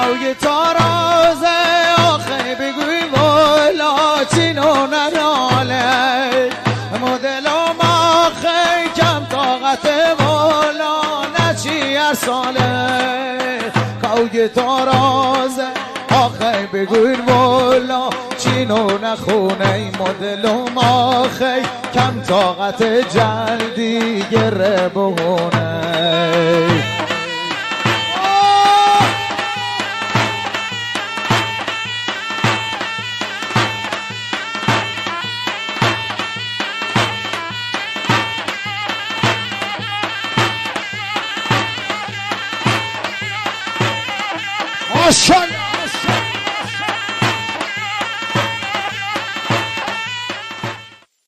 کوی تارازه آخه بگوی والا چینو نداله مدلم آخه کم طاقت والا نچی هر ساله کوی تارازه آخه بگوی والا چینو نخونه مدلم آخه کم طاقت جلدی گره بهونه